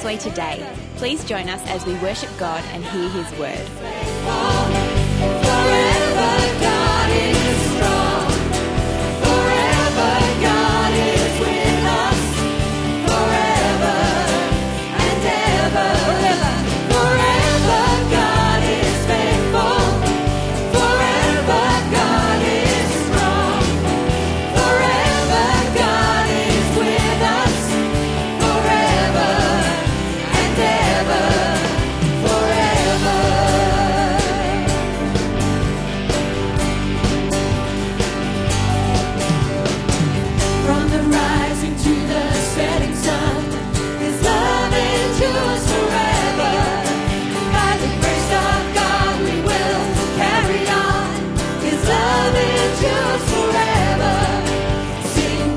Lifeway today. Please join us as we worship God and hear His word. Forever God is strong. Forever God is with us. Forever and ever. Forever God is faithful. Forever God is strong. Forever God is with us. Forever and ever. Forever. From the rising to the setting sun, His love endures forever. By the grace of God we will carry on. His love endures forever. Sing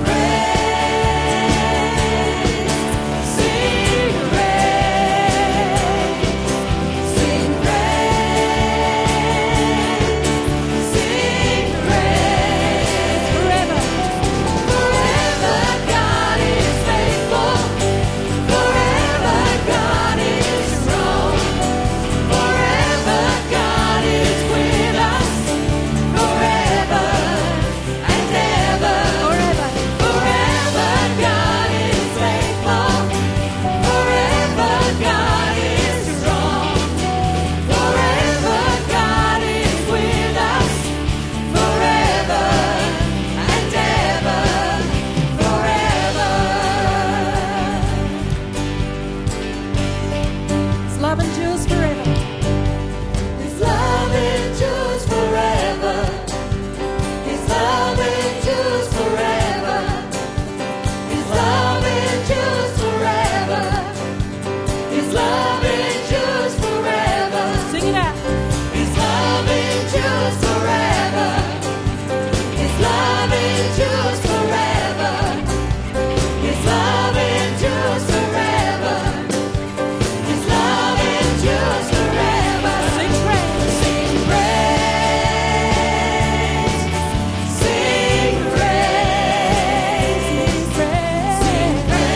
praise, sing praise, sing praise, sing praise forever. Forever God is faithful. Forever God is strong. Forever God is with us. Forever and ever. Forever God is faithful. Forever God is strong. Forever God is with us. Forever and ever. Forever. His love endures forever. His love endures forever. His love endures forever. His love endures forever. His love endures forever. Sing it out. His love endures forever. His love endures forever. His love endures forever. His love endures forever. Sing praise. Sing praise. Sing praise. Sing praise. Sing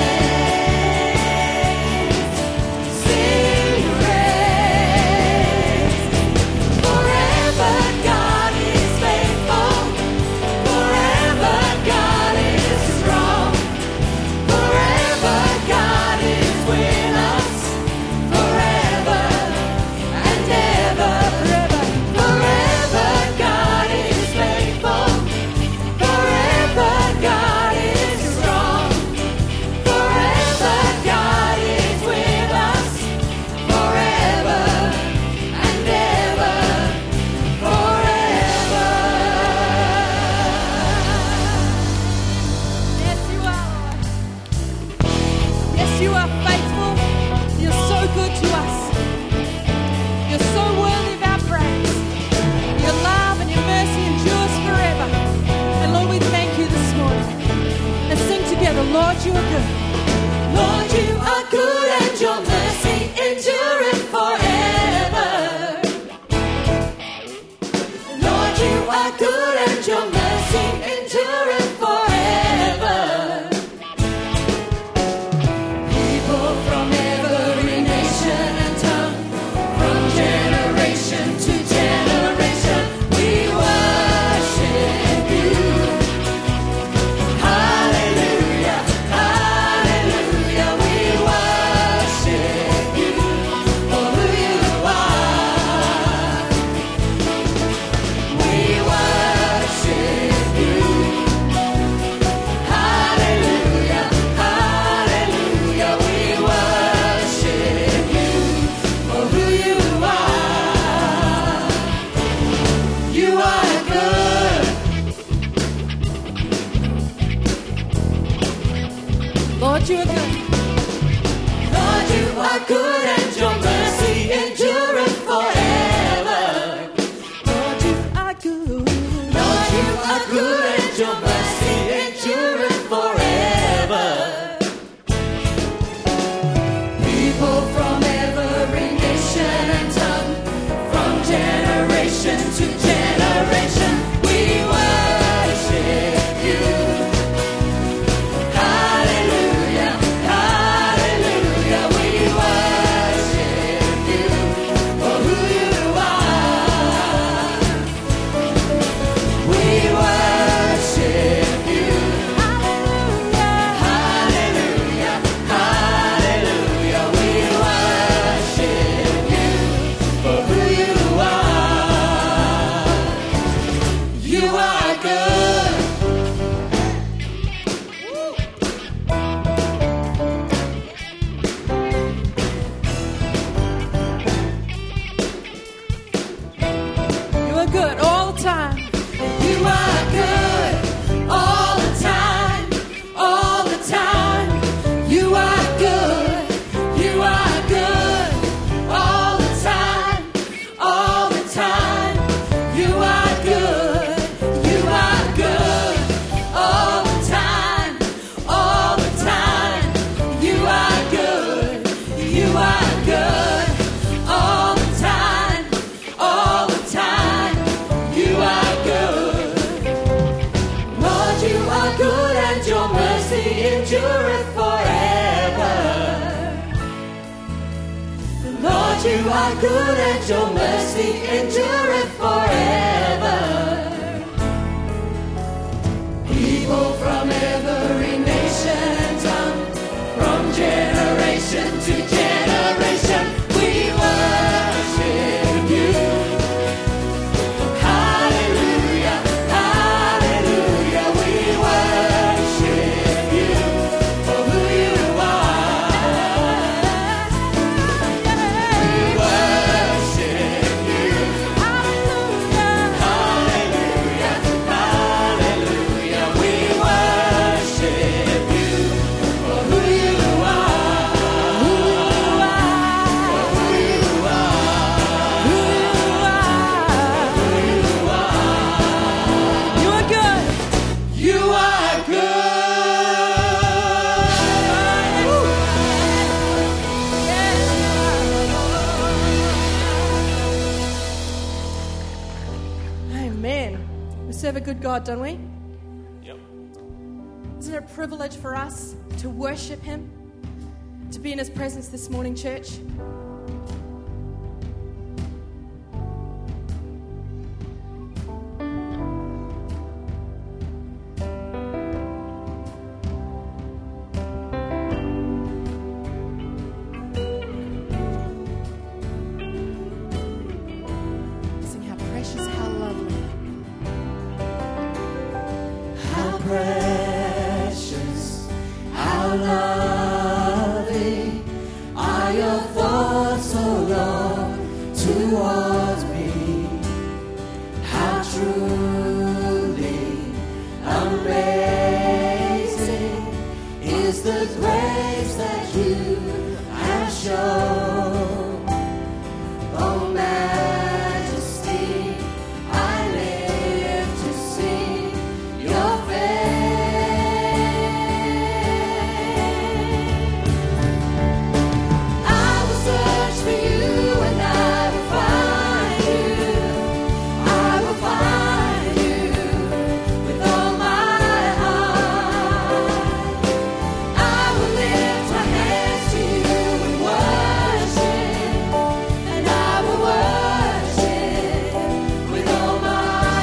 praise. Sing praise. Forever God is faithful. Forever God is strong. Forever God is with us. Forever and ever. Forever God is faithful. Forever God is strong. Forever God is with us. Forever and ever. Forever. Yes, you are, Lord. Yes, you are faithful. You're so good to us. You're so worthy of our praise. Your love and your mercy endures forever. And Lord, we thank you this morning. Let's sing together. Lord, you are good. Lord, you are good and your mercy endureth forever. Lord, you are good and your mercy endureth forever. People from every nation and tongue, from generation to generation, we worship you. Hallelujah, hallelujah, we worship you for who you are. We worship you. Hallelujah, hallelujah, we worship you for who you are. You are good. Lord, you are good. Lord, you are good and your mercy endureth forever. Lord, you are good. Lord, you are good and your mercy endureth forever. People from every nation and tongue, from generation to generation, we worship you. Hallelujah, hallelujah, we You are good and your mercy endureth forever. People from every nation, tongue, from generation to generation, we worship you. Hallelujah, hallelujah, we worship you for who you are. We worship you. Hallelujah, hallelujah, we worship you for who you are. For who you are. You are good. You are good. Amen. We serve a good God, don't we? Yep. Isn't it a privilege for us to worship Him, to be in His presence this morning, church? Sing how precious, how lovely. How precious, how lovely are your thoughts, O Lord, towards me. How truly amazing is the grace that you have shown. Oh, majesty, I live to see your face. I will search for you and I will find you. I will find you with all my heart. I will lift my hands to you and worship, and I will worship with all my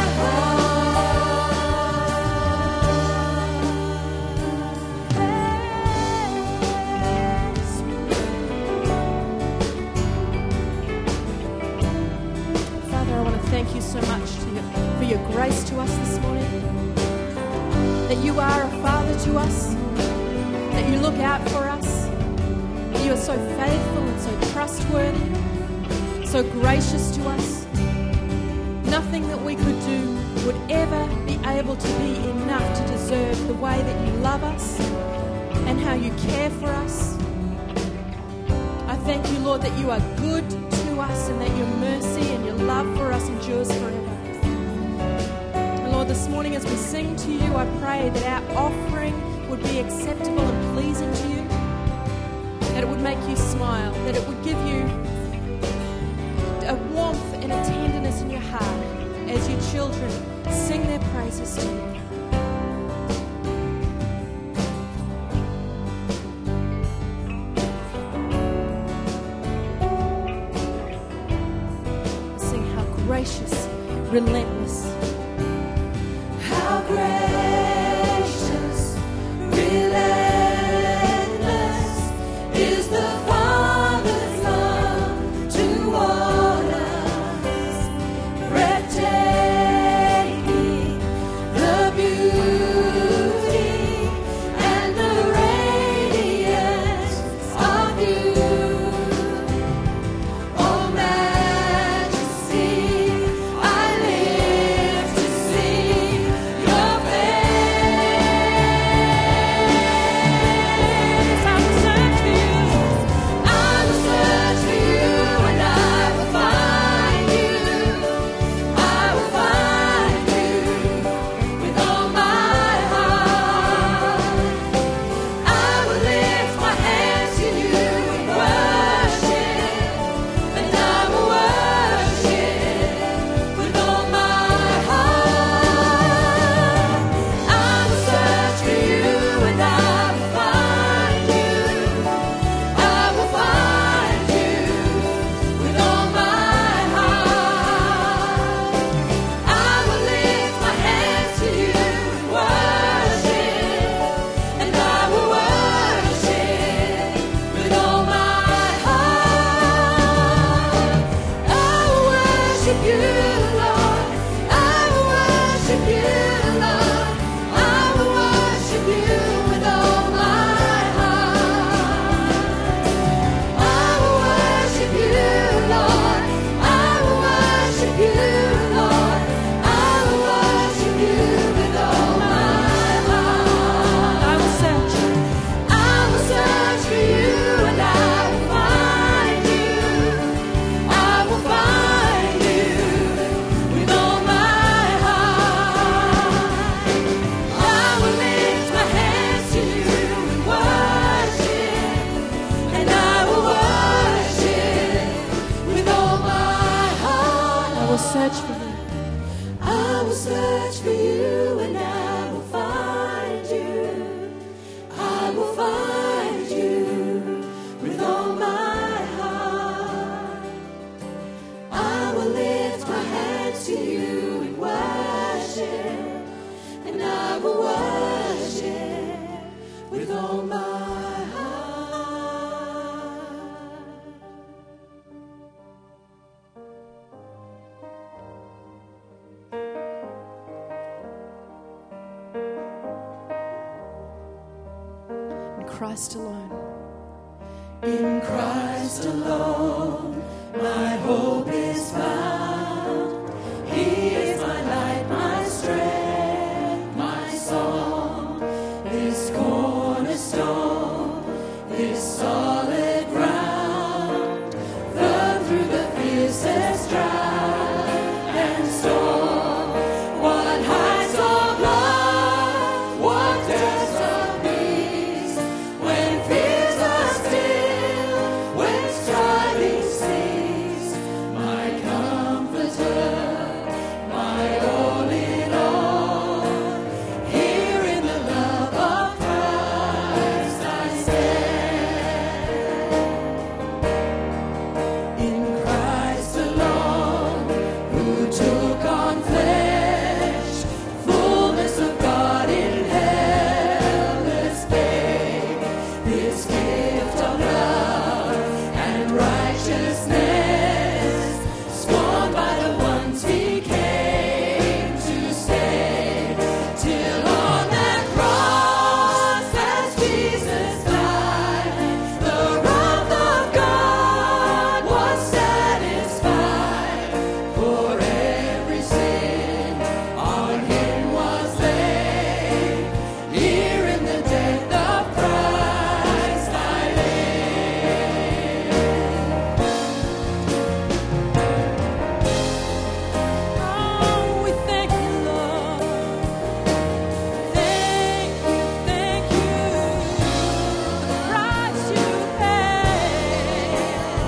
Father, I want to thank you so much for your grace to us this morning. That you are a Father to us. That you look out for us. That you are so faithful and so trustworthy. So gracious to us. Nothing that we could do would ever be able to be enough to deserve the way that you love us and how you care for us. I thank you, Lord, that you are good to us and that your mercy and your love for us endures forever. And Lord, this morning as we sing to you, I pray that our offering would be acceptable and pleasing to you, that it would make you smile, that it would give you a warmth and a tenderness in your heart as your children sing their praises to you. Sing how gracious, relentless. How gracious, relentless is the Father's love toward us. Breathtaking, the beauty and the radiance of you. Oh, majesty, I live Christ alone. In Christ alone, my hope is found. He is my light, my strength, my song. This cornerstone, this solid ground, firm through the fiercest drought and storm. What heights of love, what depths of peace, when fears are still, when striving cease. My comforter, my all in all, here in the love of Christ I stand. In Christ alone, who took on flesh, fullness of God in helpless babe, this gift of love and righteousness, scorned by the ones he came to save, till on that cross as Jesus died, the wrath of God was satisfied. For every sin on him was laid, here in the death of Christ I Oh, we thank you, Lord. Thank you for the price you paid.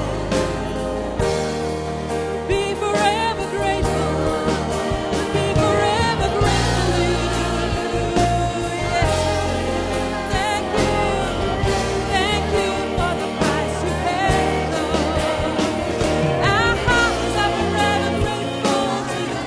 Be forever grateful. Be forever grateful to you. Yes. Thank you for the price you paid, Lord. Our hearts are forever grateful to you.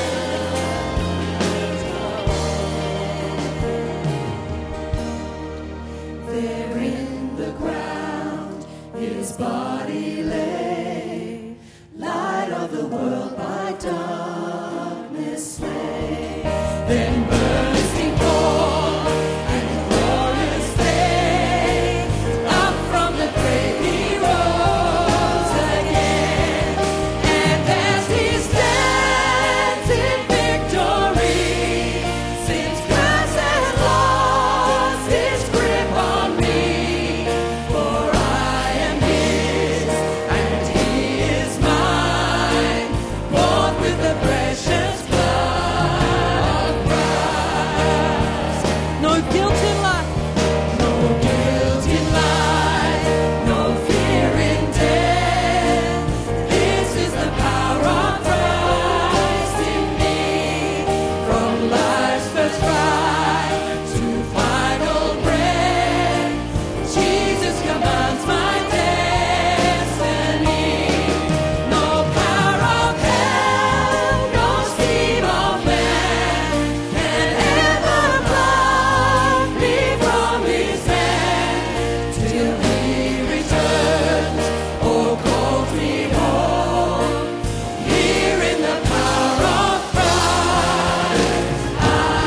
There in the ground his body lay, light of the world by darkness slain. Then bursting forth and glorious day, up from the grave he rose again. And as he stands in victory, since Christ has lost his grip on me, for I am his and he is mine, bought with the precious blood of Christ. No guilt in life. No guilt in life, no fear in death. This is the power of Christ in me. From life's first cry to final breath, Jesus commands my destiny. No power of hell, no scheme of man can ever pluck me from his hand, till he returns or calls me home. Here in the power of Christ I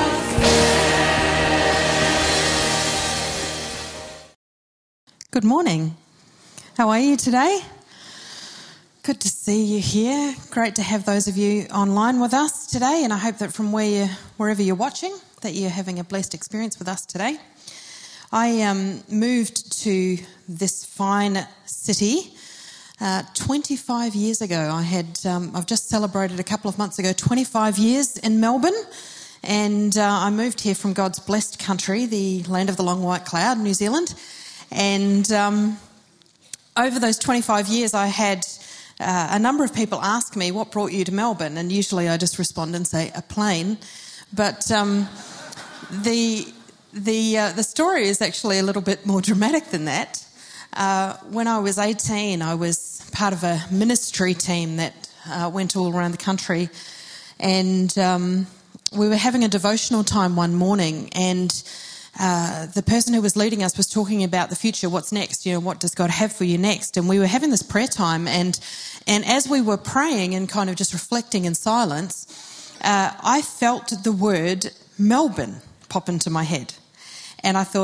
Good morning. How are you today? Good to see you here. Great to have those of you online with us today, and I hope that from wherever you're watching, that you're having a blessed experience with us today. I moved to this fine city 25 years ago. I've just celebrated a couple of months ago 25 years in Melbourne, and I moved here from God's blessed country, the land of the long white cloud, New Zealand. And over those 25 years, I had a number of people ask me, what brought you to Melbourne? And usually I just respond and say, a plane. But the story is actually a little bit more dramatic than that. When I was 18, I was part of a ministry team that went all around the country. And we were having a devotional time one morning, and the person who was leading us was talking about the future, what's next, what does God have for you next? And we were having this prayer time, and as we were praying and kind of just reflecting in silence, I felt the word Melbourne pop into my head. And I thought,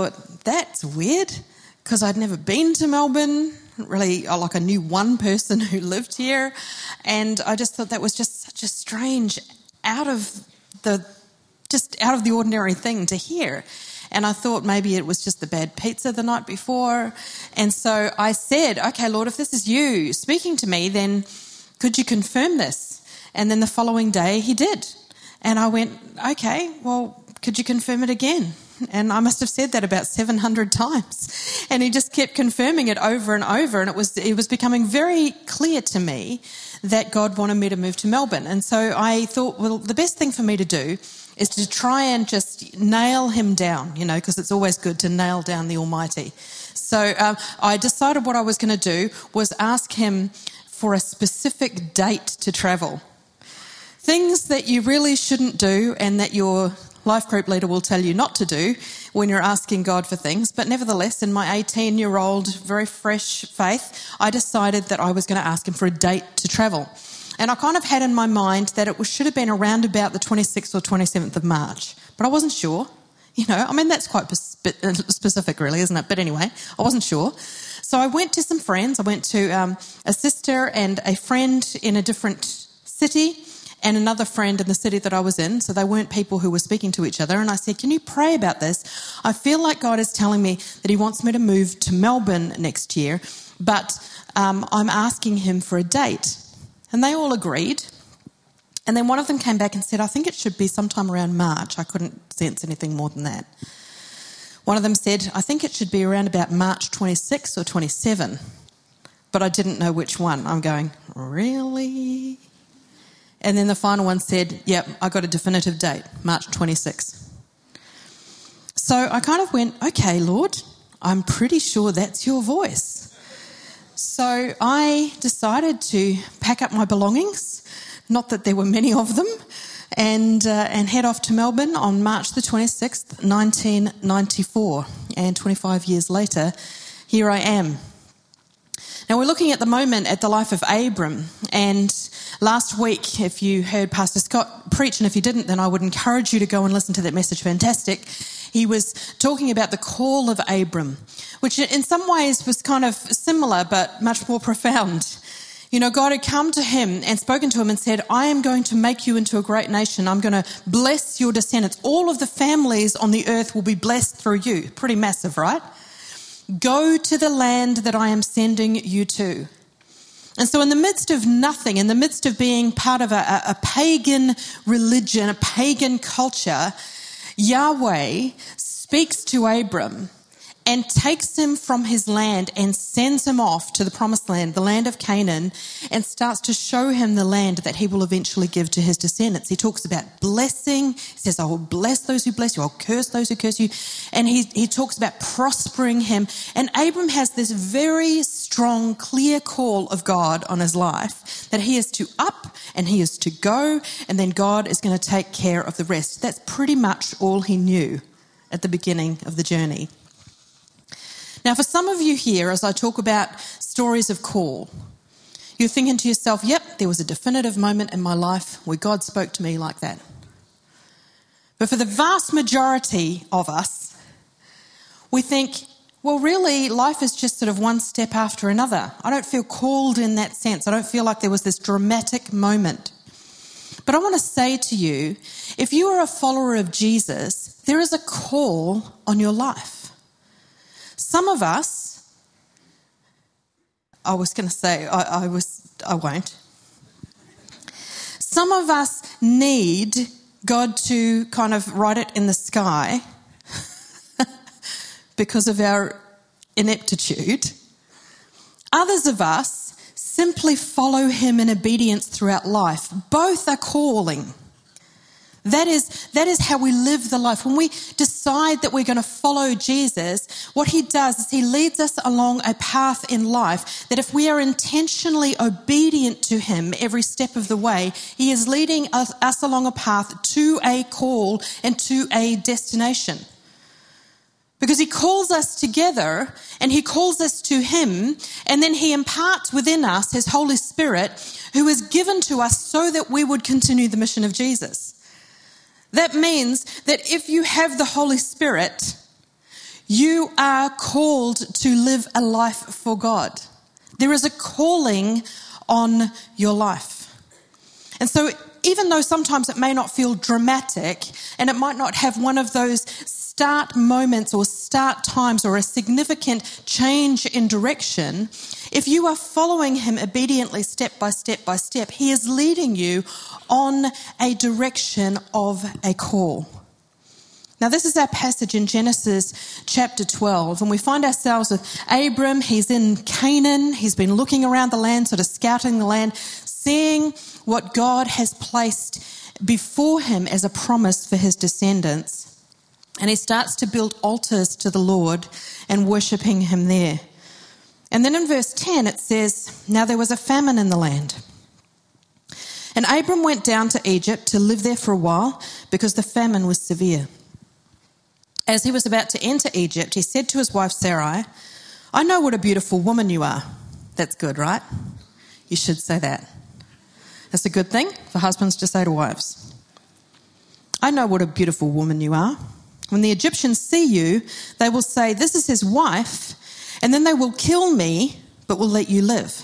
that's weird, because I'd never been to Melbourne. Really, like I knew one person who lived here, and I just thought that was just such a strange, out of the ordinary thing to hear. And I thought maybe it was just the bad pizza the night before. And so I said, okay, Lord, if this is you speaking to me, then could you confirm this? And then the following day he did. And I went, okay, well, could you confirm it again? And I must have said that about 700 times. And he just kept confirming it over and over. And it was becoming very clear to me that God wanted me to move to Melbourne. And so I thought, well, the best thing for me to do is to try and just nail him down, because it's always good to nail down the Almighty. So I decided what I was going to do was ask him for a specific date to travel. Things that you really shouldn't do and that your life group leader will tell you not to do when you're asking God for things. But nevertheless, in my 18-year-old, very fresh faith, I decided that I was going to ask him for a date to travel. And I kind of had in my mind that it should have been around about the 26th or 27th of March. But I wasn't sure. That's quite specific really, isn't it? But anyway, I wasn't sure. So I went to some friends. I went to a sister and a friend in a different city and another friend in the city that I was in. So they weren't people who were speaking to each other. And I said, can you pray about this? I feel like God is telling me that he wants me to move to Melbourne next year, but I'm asking him for a date. And they all agreed. And then one of them came back and said, I think it should be sometime around March. I couldn't sense anything more than that. One of them said, I think it should be around about March 26 or 27. But I didn't know which one. I'm going, really? And then the final one said, yep, I got a definitive date, March 26. So I kind of went, okay, Lord, I'm pretty sure that's your voice. So I decided to pack up my belongings, not that there were many of them, and head off to Melbourne on March the 26th, 1994. And 25 years later, here I am. Now we're looking at the moment at the life of Abram, and last week, if you heard Pastor Scott preach, and if you didn't, then I would encourage you to go and listen to that message. Fantastic. He was talking about the call of Abram, which in some ways was kind of similar but much more profound. God had come to him and spoken to him and said, I am going to make you into a great nation. I'm going to bless your descendants. All of the families on the earth will be blessed through you. Pretty massive, right? Go to the land that I am sending you to. And so in the midst of nothing, in the midst of being part of a pagan religion, a pagan culture, Yahweh speaks to Abram and takes him from his land and sends him off to the promised land, the land of Canaan, and starts to show him the land that he will eventually give to his descendants. He talks about blessing. He says, I will bless those who bless you. I'll curse those who curse you. And he talks about prospering him. And Abram has this very strong, clear call of God on his life that he is to up and he is to go, and then God is going to take care of the rest. That's pretty much all he knew at the beginning of the journey. Now, for some of you here, as I talk about stories of call, you're thinking to yourself, yep, there was a definitive moment in my life where God spoke to me like that. But for the vast majority of us, we think, well, really, life is just sort of one step after another. I don't feel called in that sense. I don't feel like there was this dramatic moment. But I want to say to you, if you are a follower of Jesus, there is a call on your life. Some of us, I was going to say, I won't. Some of us need God to kind of write it in the sky because of our ineptitude. Others of us simply follow him in obedience throughout life. Both are calling. That is how we live the life. When we decide that we're going to follow Jesus, what he does is he leads us along a path in life that if we are intentionally obedient to him every step of the way, he is leading us along a path to a call and to a destination. Because he calls us together and he calls us to him, and then he imparts within us his Holy Spirit, who is given to us so that we would continue the mission of Jesus. That means that if you have the Holy Spirit, You are called to live a life for God. There is a calling on your life. And so even though sometimes it may not feel dramatic and it might not have one of those start moments or start times or a significant change in direction, if you are following him obediently step by step by step, he is leading you on a direction of a call. Now, this is our passage in Genesis chapter 12, and we find ourselves with Abram. He's in Canaan. He's been looking around the land, sort of scouting the land, seeing what God has placed before him as a promise for his descendants. And he starts to build altars to the Lord and worshipping him there. And then in verse 10 it says, "Now there was a famine in the land. And Abram went down to Egypt to live there for a while because the famine was severe. As he was about to enter Egypt, he said to his wife Sarai, 'I know what a beautiful woman you are.'" That's good, right? You should say that. That's a good thing for husbands to say to wives. "I know what a beautiful woman you are. When the Egyptians see you, they will say, 'This is his wife,' and then they will kill me, but will let you live.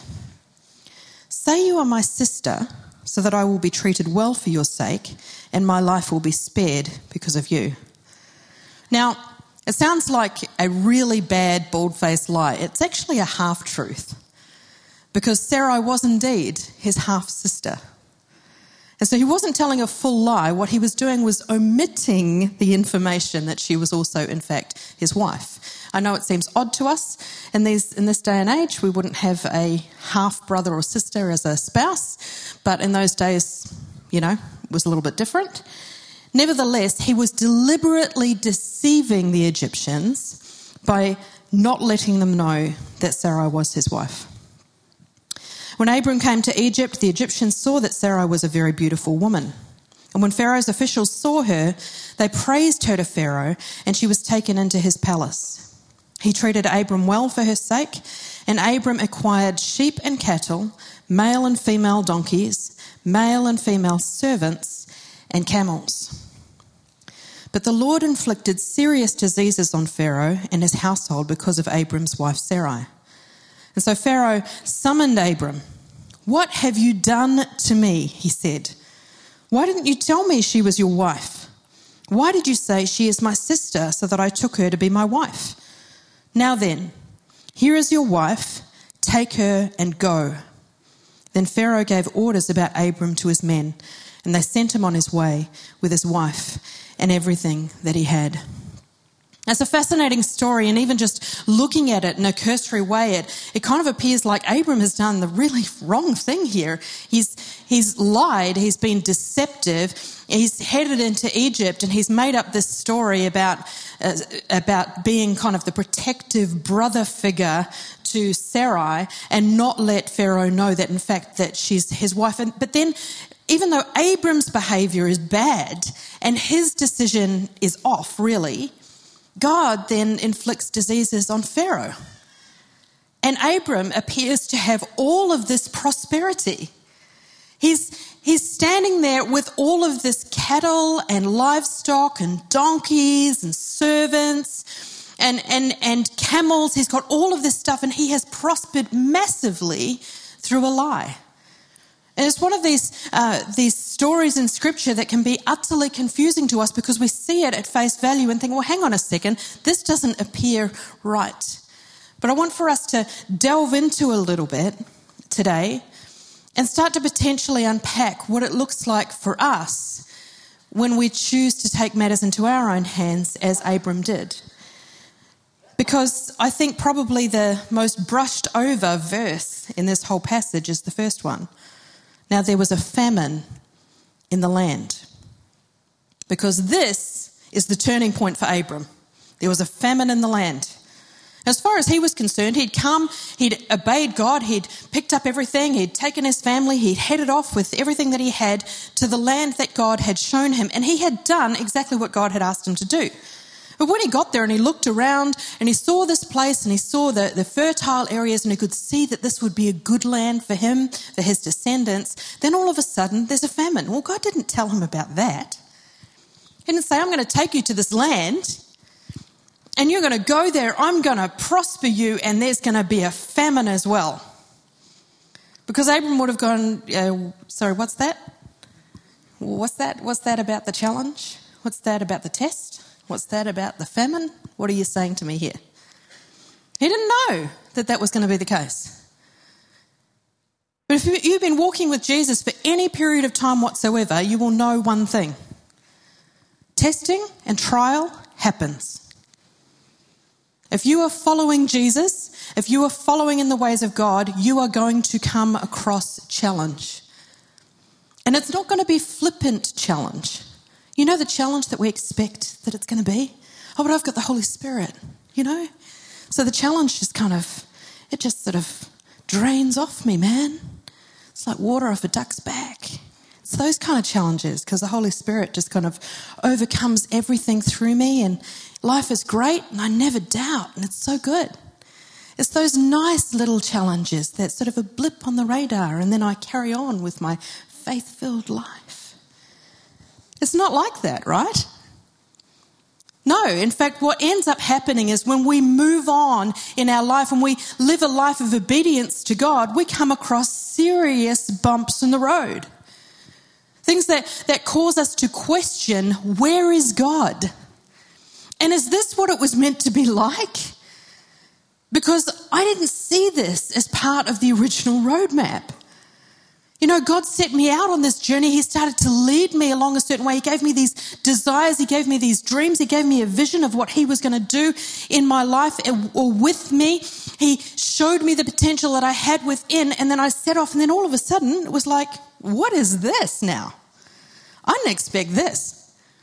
Say you are my sister, so that I will be treated well for your sake, and my life will be spared because of you." Now, it sounds like a really bad, bald-faced lie. It's actually a half-truth, because Sarai was indeed his half-sister. And so he wasn't telling a full lie. What he was doing was omitting the information that she was also, in fact, his wife. I know it seems odd to us in this day and age. We wouldn't have a half-brother or sister as a spouse, but in those days, it was a little bit different. Nevertheless, he was deliberately deceiving the Egyptians by not letting them know that Sarai was his wife. When Abram came to Egypt, the Egyptians saw that Sarai was a very beautiful woman. And when Pharaoh's officials saw her, they praised her to Pharaoh, and she was taken into his palace. He treated Abram well for her sake, and Abram acquired sheep and cattle, male and female donkeys, male and female servants, and camels. But the Lord inflicted serious diseases on Pharaoh and his household because of Abram's wife Sarai. And so Pharaoh summoned Abram. "What have you done to me?" he said. "Why didn't you tell me she was your wife? Why did you say she is my sister so that I took her to be my wife? Now then, here is your wife, take her and go." Then Pharaoh gave orders about Abram to his men, and they sent him on his way with his wife and everything that he had. It's a fascinating story, and even just looking at it in a cursory way, it kind of appears like Abram has done the really wrong thing here. He's lied, he's been deceptive, he's headed into Egypt, and he's made up this story about being kind of the protective brother figure to Sarai, and not let Pharaoh know that in fact that she's his wife. But then, even though Abram's behaviour is bad and his decision is off, really, God then inflicts diseases on Pharaoh. And Abram appears to have all of this prosperity. He's standing there with all of this cattle and livestock and donkeys and servants and camels. He's got all of this stuff, and he has prospered massively through a lie. And it's one of these stories in Scripture that can be utterly confusing to us, because we see it at face value and think, well, hang on a second, this doesn't appear right. But I want for us to delve into a little bit today and start to potentially unpack what it looks like for us when we choose to take matters into our own hands, as Abram did. Because I think probably the most brushed over verse in this whole passage is the first one. Now there was a famine in the land. Because this is the turning point for Abram. There was a famine in the land. As far as he was concerned, he'd come, he'd obeyed God, he'd picked up everything, he'd taken his family, he'd headed off with everything that he had to the land that God had shown him, and he had done exactly what God had asked him to do. But when he got there and he looked around and he saw this place and he saw the fertile areas, and he could see that this would be a good land for him, for his descendants, then all of a sudden there's a famine. Well, God didn't tell him about that. He didn't say, I'm going to take you to this land And you're going to go there, I'm going to prosper you, and there's going to be a famine as well. Because Abram would have gone, sorry, what's that? What's that about the challenge? What's that about the test? What's that about the famine? What are you saying to me here? He didn't know that was going to be the case. But if you've been walking with Jesus for any period of time whatsoever, you will know one thing. Testing and trial happens. If you are following Jesus, if you are following in the ways of God, you are going to come across challenge. And it's not going to be flippant challenge. You know the challenge that we expect that it's going to be? Oh, but I've got the Holy Spirit, you know? So the challenge just it just sort of drains off me, man. It's like water off a duck's back. It's those kind of challenges because the Holy Spirit just kind of overcomes everything through me, and life is great and I never doubt, and it's so good. It's those nice little challenges that sort of a blip on the radar, and then I carry on with my faith-filled life. It's not like that, right? No, in fact, what ends up happening is when we move on in our life and we live a life of obedience to God, we come across serious bumps in the road. Things that cause us to question, where is God? And is this what it was meant to be like? Because I didn't see this as part of the original roadmap. You know, God set me out on this journey. He started to lead me along a certain way. He gave me these desires. He gave me these dreams. He gave me a vision of what he was going to do in my life or with me. He showed me the potential that I had within, and then I set off, and then all of a sudden it was like, what is this now? I didn't expect this.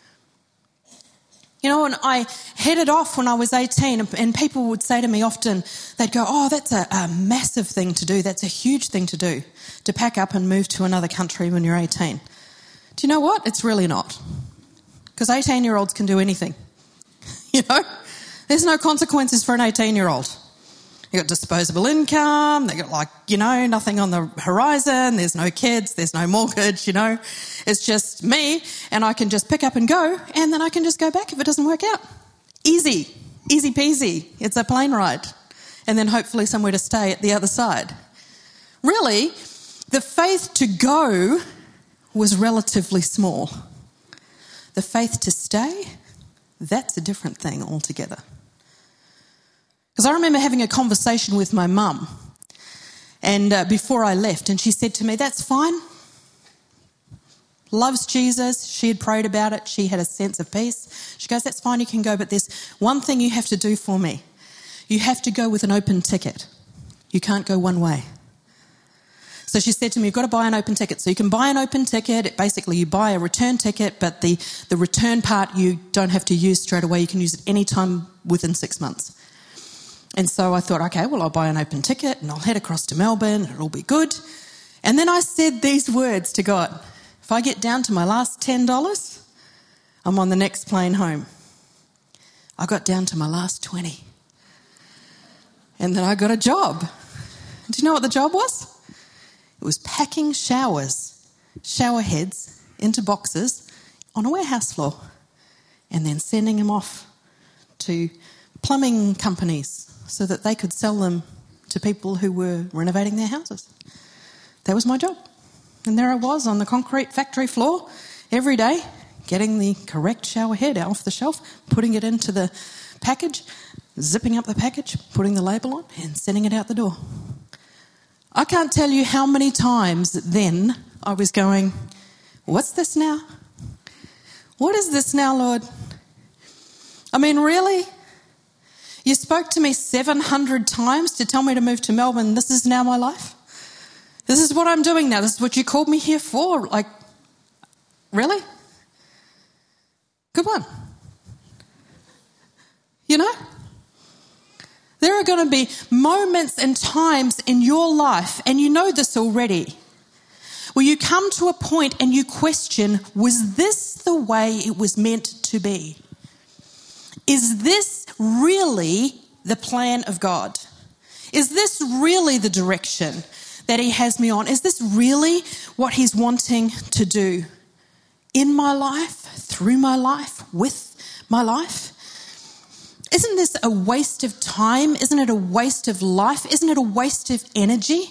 You know, and I headed off when I was 18, and people would say to me often, they'd go, oh, that's a massive thing to do. That's a huge thing to do, to pack up and move to another country when you're 18. Do you know what? It's really not. Because 18-year-olds can do anything. You know, there's no consequences for an 18-year-old. You've got disposable income, they've got nothing on the horizon, there's no kids, there's no mortgage, It's just me, and I can just pick up and go, and then I can just go back if it doesn't work out. Easy peasy. It's a plane ride. And then hopefully somewhere to stay at the other side. Really, the faith to go was relatively small. The faith to stay, that's a different thing altogether. Because I remember having a conversation with my mum and before I left, and she said to me, that's fine. Loves Jesus. She had prayed about it. She had a sense of peace. She goes, that's fine, you can go, but there's one thing you have to do for me. You have to go with an open ticket. You can't go one way. So she said to me, you've got to buy an open ticket. So you can buy an open ticket. Basically, you buy a return ticket, but the return part you don't have to use straight away. You can use it any time within 6 months. And so I thought, okay, well, I'll buy an open ticket and I'll head across to Melbourne. It'll be good. And then I said these words to God. If I get down to my last $10, I'm on the next plane home. I got down to my last 20. And then I got a job. Do you know what the job was? It was packing shower heads into boxes on a warehouse floor and then sending them off to plumbing companies so that they could sell them to people who were renovating their houses. That was my job. And there I was on the concrete factory floor every day, getting the correct shower head off the shelf, putting it into the package, zipping up the package, putting the label on, and sending it out the door. I can't tell you how many times then I was going, what's this now? What is this now, Lord? I mean, really? You spoke to me 700 times to tell me to move to Melbourne. This is now my life? This is what I'm doing now. This is what you called me here for. Like, really? Good one. You know? There are going to be moments and times in your life, and you know this already, where you come to a point and you question, was this the way it was meant to be? Is this really the plan of God? Is this really the direction that he has me on? Is this really what he's wanting to do in my life, through my life, with my life? Isn't this a waste of time? Isn't it a waste of life? Isn't it a waste of energy?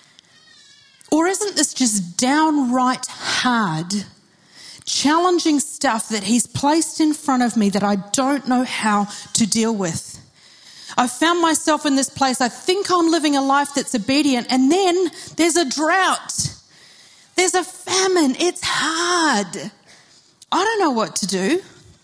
Or isn't this just downright hard, challenging stuff that he's placed in front of me that I don't know how to deal with? I've found myself in this place. I think I'm living a life that's obedient, and then there's a drought. There's a famine. It's hard. I don't know what to do.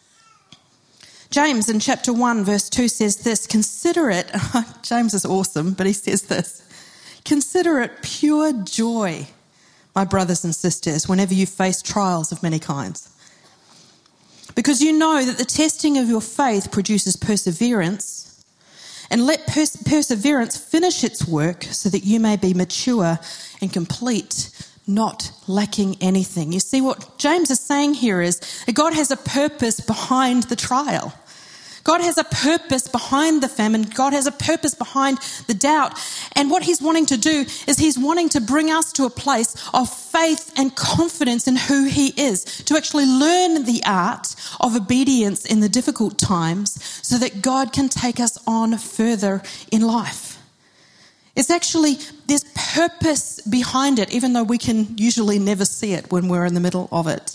James in chapter 1 verse 2 says this, consider it, James is awesome, but he says this, consider it pure joy, my brothers and sisters, whenever you face trials of many kinds. Because you know that the testing of your faith produces perseverance, and let perseverance finish its work so that you may be mature and complete, not lacking anything. You see, what James is saying here is that God has a purpose behind the trial. God has a purpose behind the famine. God has a purpose behind the doubt. And what he's wanting to do is he's wanting to bring us to a place of faith and confidence in who he is, to actually learn the art of obedience in the difficult times so that God can take us on further in life. It's actually, there's purpose behind it, even though we can usually never see it when we're in the middle of it.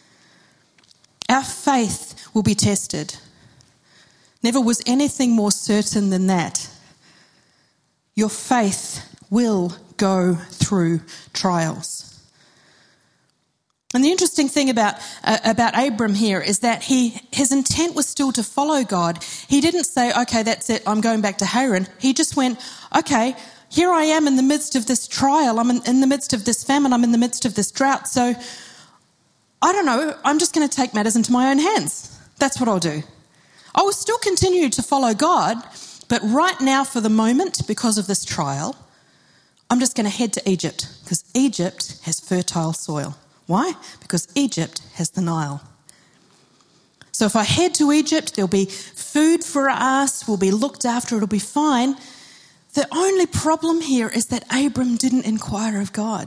Our faith will be tested. Never was anything more certain than that. Your faith will go through trials. And the interesting thing about Abram here is that his intent was still to follow God. He didn't say, okay, that's it, I'm going back to Haran. He just went, okay, here I am in the midst of this trial. I'm in the midst of this famine. I'm in the midst of this drought. So, I don't know, I'm just going to take matters into my own hands. That's what I'll do. I will still continue to follow God, but right now for the moment, because of this trial, I'm just going to head to Egypt because Egypt has fertile soil. Why? Because Egypt has the Nile. So if I head to Egypt, there'll be food for us, we'll be looked after, it'll be fine. The only problem here is that Abram didn't inquire of God.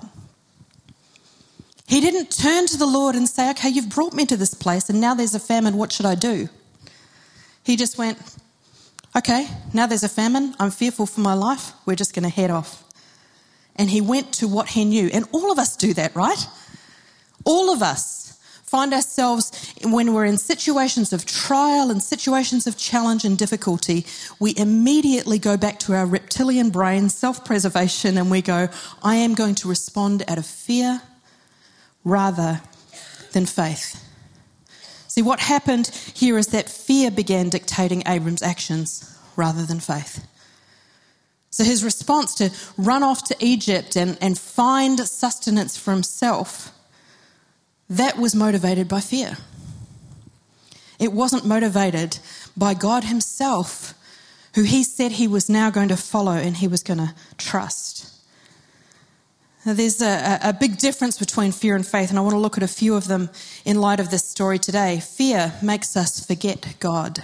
He didn't turn to the Lord and say, okay, you've brought me to this place and now there's a famine, what should I do? He just went, okay, now there's a famine, I'm fearful for my life, we're just going to head off. And he went to what he knew. And all of us do that, right? All of us find ourselves, when we're in situations of trial and situations of challenge and difficulty, we immediately go back to our reptilian brain, self-preservation, and we go, I am going to respond out of fear rather than faith. See, what happened here is that fear began dictating Abram's actions rather than faith. So his response to run off to Egypt and find sustenance for himself, that was motivated by fear. It wasn't motivated by God himself, who he said he was now going to follow and he was going to trust. Now, there's a big difference between fear and faith, and I want to look at a few of them in light of this story today. Fear makes us forget God.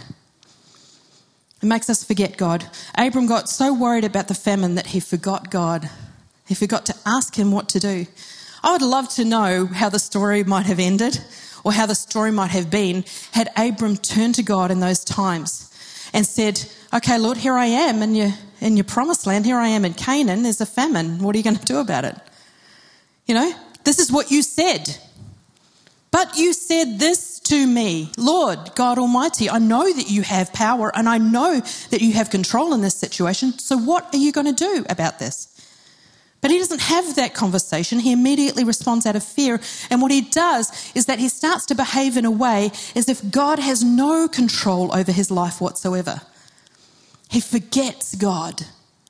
It makes us forget God. Abram got so worried about the famine that he forgot God. He forgot to ask him what to do. I would love to know how the story might have ended or how the story might have been had Abram turned to God in those times and said, okay, Lord, here I am in your promised land. Here I am in Canaan. There's a famine. What are you going to do about it? You know, this is what you said. But you said this to me, Lord God Almighty, I know that you have power and I know that you have control in this situation. So what are you going to do about this? But he doesn't have that conversation. He immediately responds out of fear. And what he does is that he starts to behave in a way as if God has no control over his life whatsoever. He forgets God.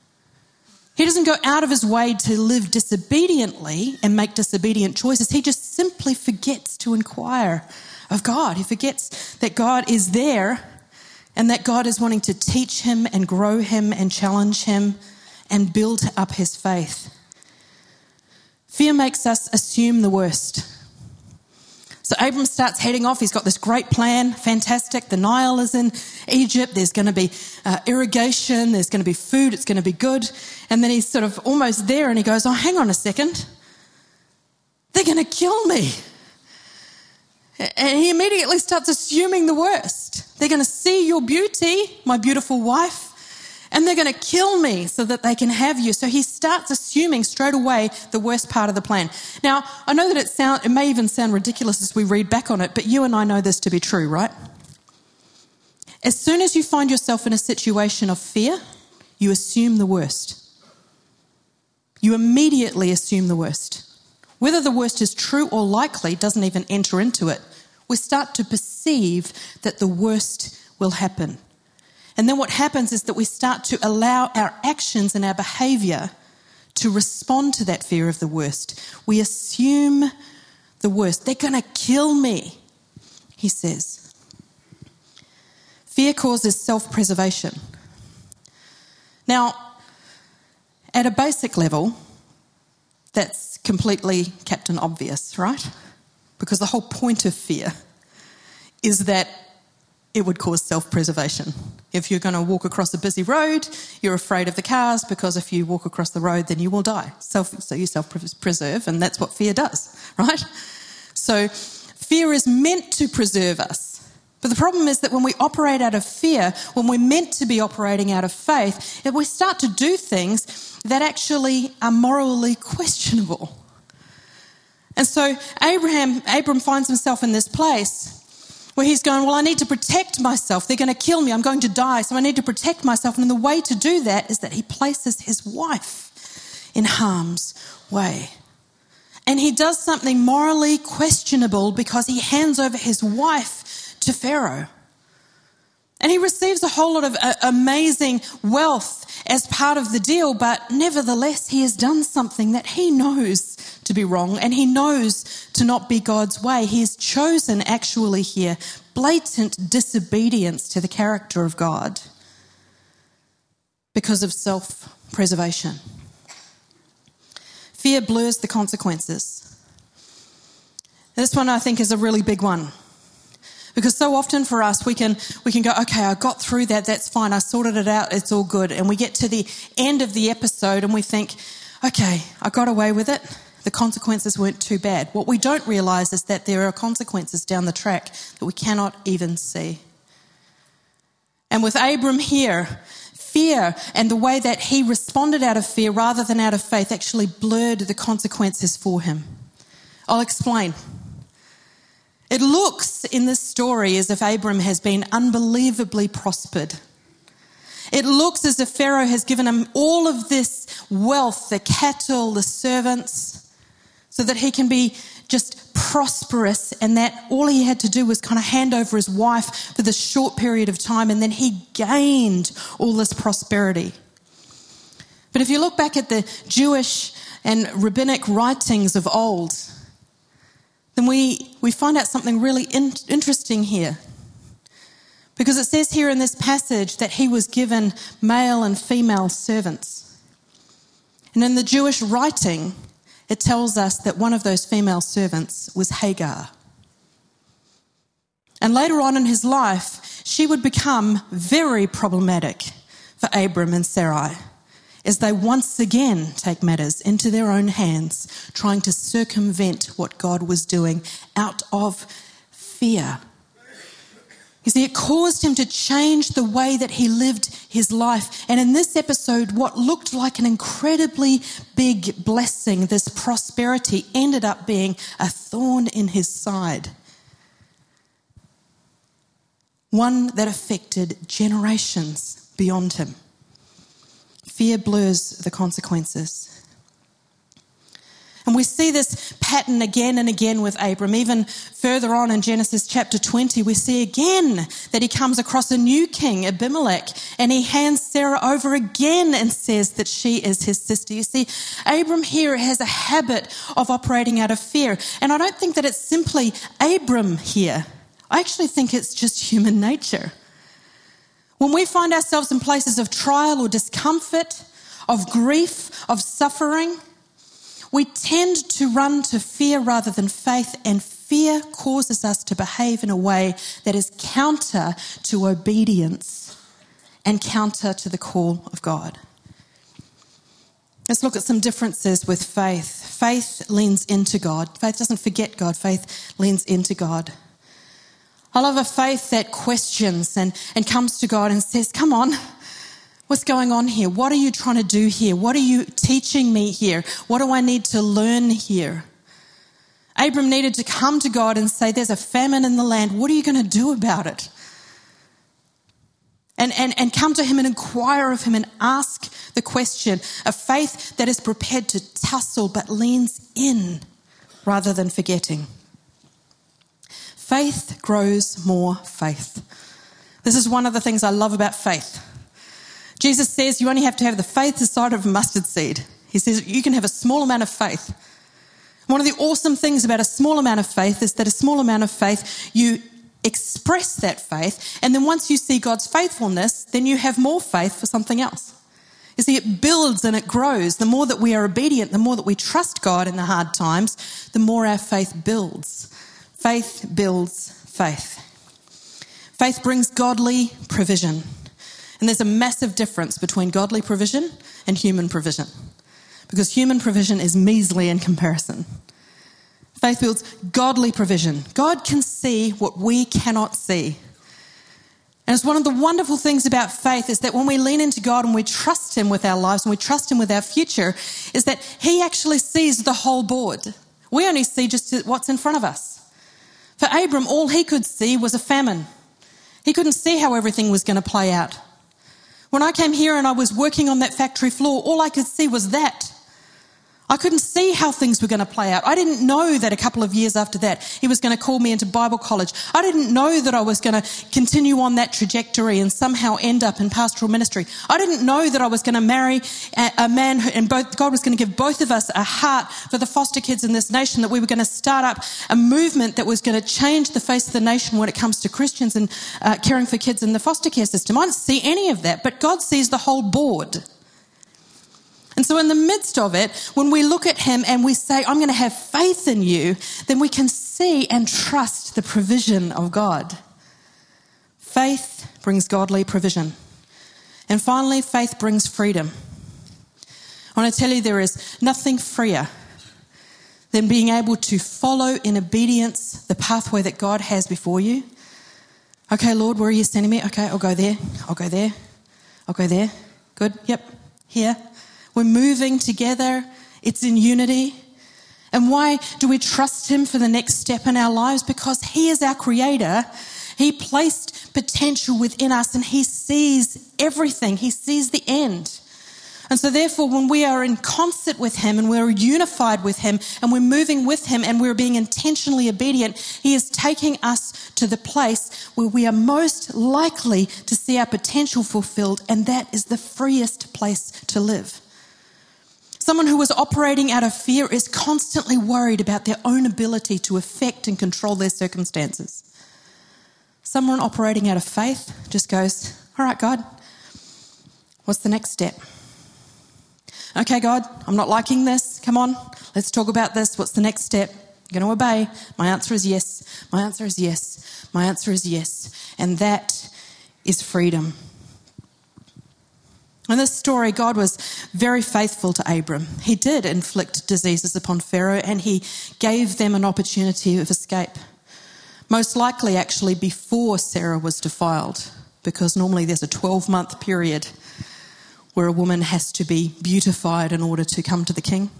He doesn't go out of his way to live disobediently and make disobedient choices. He just simply forgets to inquire of God. He forgets that God is there and that God is wanting to teach him and grow him and challenge him and build up his faith. Fear makes us assume the worst. So Abram starts heading off. He's got this great plan, fantastic. The Nile is in Egypt. There's going to be irrigation. There's going to be food. It's going to be good. And then he's sort of almost there and he goes, oh, hang on a second. They're going to kill me. And he immediately starts assuming the worst. They're going to see your beauty, my beautiful wife, and they're going to kill me so that they can have you. So he starts assuming straight away the worst part of the plan. Now, I know that it may even sound ridiculous as we read back on it, but you and I know this to be true, right? As soon as you find yourself in a situation of fear, you assume the worst. You immediately assume the worst. Whether the worst is true or likely doesn't even enter into it. We start to perceive that the worst will happen. And then what happens is that we start to allow our actions and our behaviour to respond to that fear of the worst. We assume the worst. They're going to kill me, he says. Fear causes self-preservation. Now, at a basic level, that's completely Captain Obvious, right? Because the whole point of fear is that it would cause self-preservation. If you're going to walk across a busy road, you're afraid of the cars because if you walk across the road, then you will die. So you self-preserve, and that's what fear does, right? So fear is meant to preserve us. But the problem is that when we operate out of fear, when we're meant to be operating out of faith, that we start to do things that actually are morally questionable. And so Abram finds himself in this place where he's going, well, I need to protect myself. They're going to kill me. I'm going to die. So I need to protect myself. And the way to do that is that he places his wife in harm's way. And he does something morally questionable because he hands over his wife to Pharaoh. And he receives a whole lot of amazing wealth as part of the deal, but nevertheless, he has done something that he knows to be wrong and he knows to not be God's way. He has chosen actually here blatant disobedience to the character of God because of self-preservation. Fear blurs the consequences. This one I think is a really big one. Because so often for us, we can go, okay, I got through that, that's fine, I sorted it out, it's all good. And we get to the end of the episode and we think, okay, I got away with it, the consequences weren't too bad. What we don't realise is that there are consequences down the track that we cannot even see. And with Abram here, fear and the way that he responded out of fear rather than out of faith actually blurred the consequences for him. I'll explain. It looks in this story as if Abram has been unbelievably prospered. It looks as if Pharaoh has given him all of this wealth, the cattle, the servants, so that he can be just prosperous, and that all he had to do was kind of hand over his wife for this short period of time, and then he gained all this prosperity. But if you look back at the Jewish and rabbinic writings of old, then we find out something really interesting here. Because it says here in this passage that he was given male and female servants. And in the Jewish writing, it tells us that one of those female servants was Hagar. And later on in his life, she would become very problematic for Abram and Sarai, as they once again take matters into their own hands, trying to circumvent what God was doing out of fear. You see, it caused him to change the way that he lived his life. And in this episode, what looked like an incredibly big blessing, this prosperity, ended up being a thorn in his side. One that affected generations beyond him. Fear blurs the consequences. And we see this pattern again and again with Abram. Even further on in Genesis chapter 20, we see again that he comes across a new king, Abimelech, and he hands Sarah over again and says that she is his sister. You see, Abram here has a habit of operating out of fear. And I don't think that it's simply Abram here. I actually think it's just human nature. When we find ourselves in places of trial or discomfort, of grief, of suffering, we tend to run to fear rather than faith, and fear causes us to behave in a way that is counter to obedience and counter to the call of God. Let's look at some differences with faith. Faith leans into God. Faith doesn't forget God. Faith leans into God. I love a faith that questions and comes to God and says, come on, what's going on here? What are you trying to do here? What are you teaching me here? What do I need to learn here? Abram needed to come to God and say, there's a famine in the land. What are you going to do about it? And come to him and inquire of him and ask the question. A faith that is prepared to tussle but leans in rather than forgetting. Faith grows more faith. This is one of the things I love about faith. Jesus says you only have to have the faith the size of a mustard seed. He says you can have a small amount of faith. One of the awesome things about a small amount of faith is that a small amount of faith, you express that faith, and then once you see God's faithfulness, then you have more faith for something else. You see, it builds and it grows. The more that we are obedient, the more that we trust God in the hard times, the more our faith builds. Faith builds faith. Faith brings godly provision. And there's a massive difference between godly provision and human provision, because human provision is measly in comparison. Faith builds godly provision. God can see what we cannot see. And it's one of the wonderful things about faith is that when we lean into God and we trust him with our lives and we trust him with our future, is that he actually sees the whole board. We only see just what's in front of us. For Abram, all he could see was a famine. He couldn't see how everything was going to play out. When I came here and I was working on that factory floor, all I could see was that. I couldn't see how things were going to play out. I didn't know that a couple of years after that, he was going to call me into Bible college. I didn't know that I was going to continue on that trajectory and somehow end up in pastoral ministry. I didn't know that I was going to marry a man and God was going to give both of us a heart for the foster kids in this nation, that we were going to start up a movement that was going to change the face of the nation when it comes to Christians and caring for kids in the foster care system. I didn't see any of that, but God sees the whole board. And so in the midst of it, when we look at him and we say, I'm going to have faith in you, then we can see and trust the provision of God. Faith brings godly provision. And finally, faith brings freedom. I want to tell you, there is nothing freer than being able to follow in obedience the pathway that God has before you. Okay, Lord, where are you sending me? Okay, I'll go there. I'll go there. I'll go there. Good. Yep. Here. We're moving together. It's in unity. And why do we trust him for the next step in our lives? Because he is our creator. He placed potential within us and he sees everything. He sees the end. And so therefore, when we are in concert with him and we're unified with him and we're moving with him and we're being intentionally obedient, he is taking us to the place where we are most likely to see our potential fulfilled, and that is the freest place to live. Someone who is operating out of fear is constantly worried about their own ability to affect and control their circumstances. Someone operating out of faith just goes, all right, God, what's the next step? Okay, God, I'm not liking this. Come on, let's talk about this. What's the next step? I'm going to obey. My answer is yes. My answer is yes. My answer is yes. And that is freedom. In this story, God was very faithful to Abram. He did inflict diseases upon Pharaoh and he gave them an opportunity of escape. Most likely actually before Sarah was defiled, because normally there's a 12-month period where a woman has to be beautified in order to come to the king.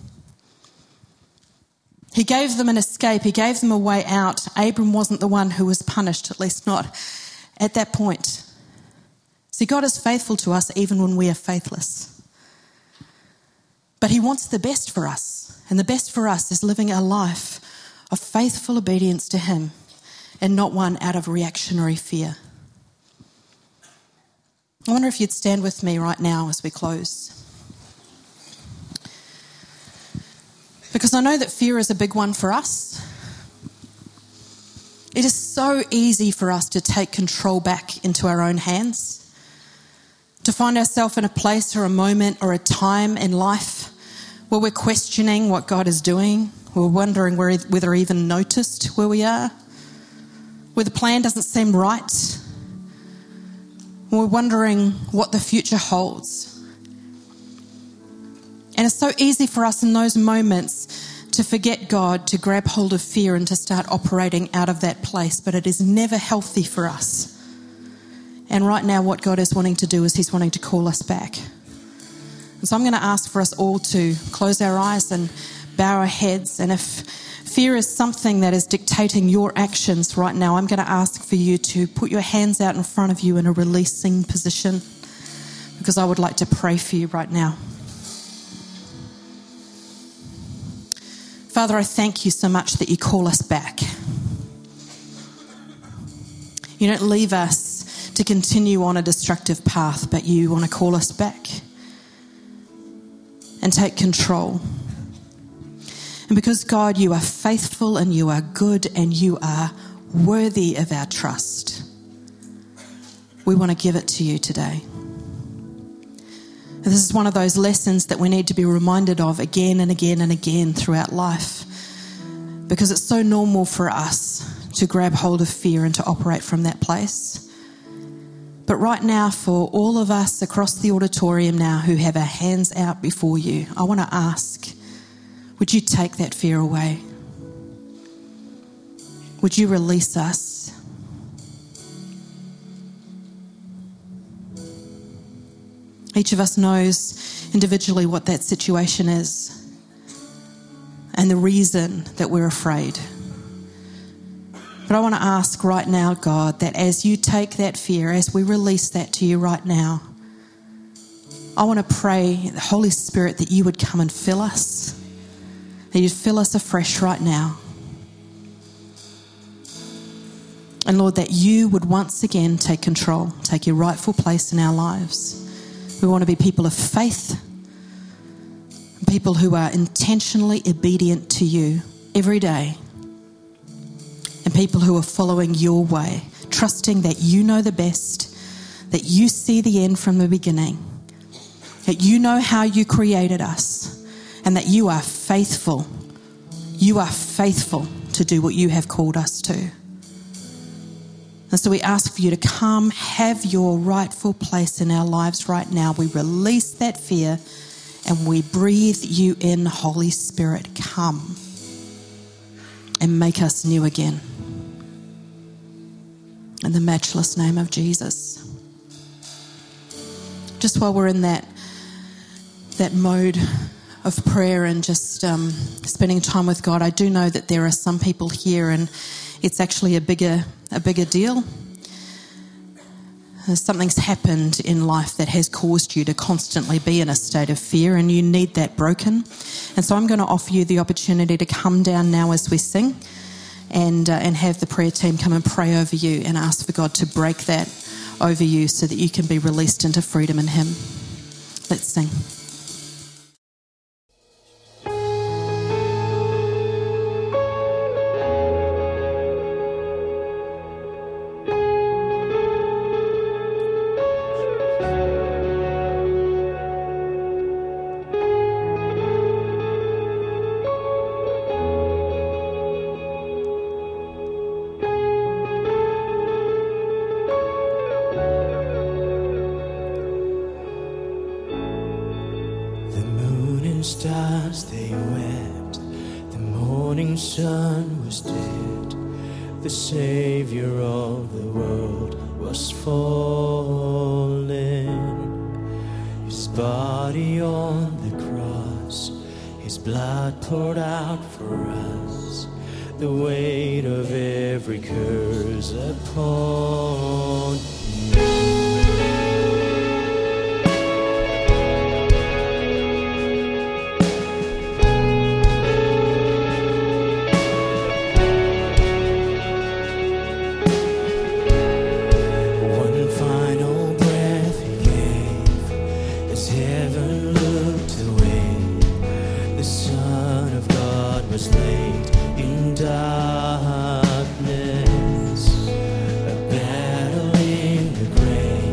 He gave them an escape. He gave them a way out. Abram wasn't the one who was punished, at least not at that point. See, God is faithful to us even when we are faithless. But he wants the best for us. And the best for us is living a life of faithful obedience to him and not one out of reactionary fear. I wonder if you'd stand with me right now as we close. Because I know that fear is a big one for us. It is so easy for us to take control back into our own hands, to find ourselves in a place or a moment or a time in life where we're questioning what God is doing. We're wondering whether he even noticed where we are, where the plan doesn't seem right. We're wondering what the future holds. And it's so easy for us in those moments to forget God, to grab hold of fear and to start operating out of that place. But it is never healthy for us. And right now what God is wanting to do is he's wanting to call us back. And so I'm going to ask for us all to close our eyes and bow our heads. And if fear is something that is dictating your actions right now, I'm going to ask for you to put your hands out in front of you in a releasing position, because I would like to pray for you right now. Father, I thank you so much that you call us back. You don't leave us to continue on a destructive path, but you want to call us back and take control. And because, God, you are faithful and you are good and you are worthy of our trust, we want to give it to you today. And this is one of those lessons that we need to be reminded of again and again and again throughout life, because it's so normal for us to grab hold of fear and to operate from that place. But right now, for all of us across the auditorium now who have our hands out before you, I want to ask, would you take that fear away? Would you release us? Each of us knows individually what that situation is and the reason that we're afraid. But I want to ask right now, God, that as you take that fear, as we release that to you right now, I want to pray, the Holy Spirit, that you would come and fill us, that you'd fill us afresh right now. And Lord, that you would once again take control, take your rightful place in our lives. We want to be people of faith, people who are intentionally obedient to you every day, and people who are following your way, trusting that you know the best, that you see the end from the beginning, that you know how you created us, and that you are faithful. You are faithful to do what you have called us to. And so we ask for you to come, have your rightful place in our lives right now. We release that fear and we breathe you in, Holy Spirit. Come and make us new again. In the matchless name of Jesus. Just while we're in that mode of prayer and just spending time with God, I do know that there are some people here and it's actually a bigger deal. Something's happened in life that has caused you to constantly be in a state of fear and you need that broken. And so I'm going to offer you the opportunity to come down now as we sing and have the prayer team come and pray over you and ask for God to break that over you so that you can be released into freedom in Him. Let's sing. Stars they wept, the morning sun was dead, the Savior of the world was fallen, His body on the cross, His blood poured out for us, the weight of every curse upon me. Darkness, a battle in the grave.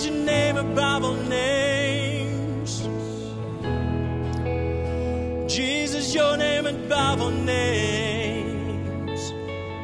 is your name above all names. Jesus, your name above all names.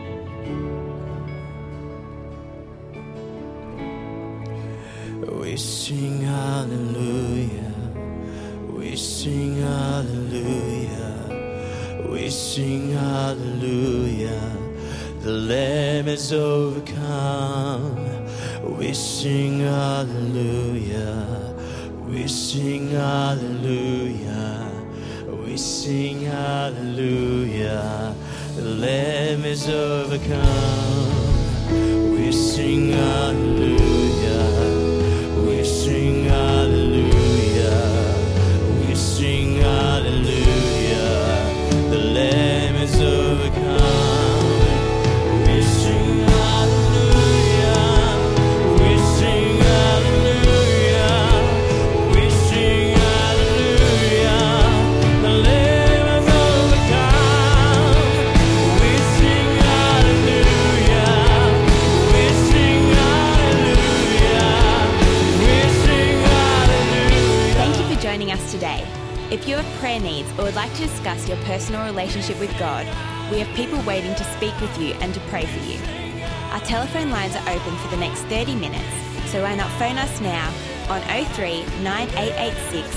We sing hallelujah. We sing hallelujah. We sing hallelujah. The Lamb is overcome. We sing hallelujah. We sing hallelujah. We sing hallelujah. The Lamb is overcome. We sing hallelujah. We sing hallelujah. We sing hallelujah. The Lamb is overcome. Today. If you have prayer needs or would like to discuss your personal relationship with God, we have people waiting to speak with you and to pray for you. Our telephone lines are open for the next 30 minutes, so why not phone us now on 03 9886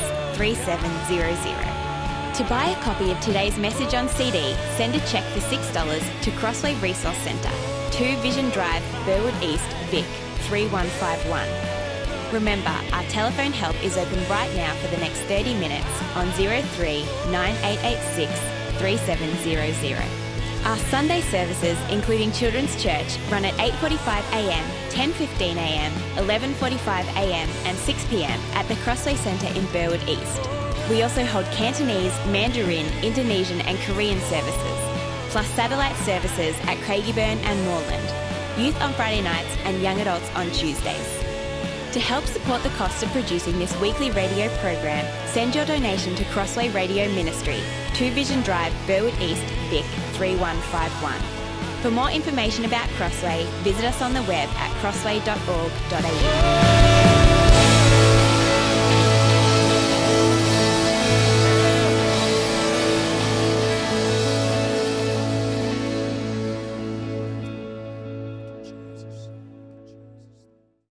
3700. To buy a copy of today's message on CD, send a cheque for $6 to Crossway Resource Centre, 2 Vision Drive, Burwood East, Vic 3151. Remember, our telephone help is open right now for the next 30 minutes on 03 9886 3700. Our Sunday services, including Children's Church, run at 8:45am, 10:15am, 11:45am and 6pm at the Crossway Centre in Burwood East. We also hold Cantonese, Mandarin, Indonesian and Korean services, plus satellite services at Craigieburn and Moreland, youth on Friday nights and young adults on Tuesdays. To help support the cost of producing this weekly radio program, send your donation to Crossway Radio Ministry, 2 Vision Drive, Burwood East, Vic 3151. For more information about Crossway, visit us on the web at crossway.org.au.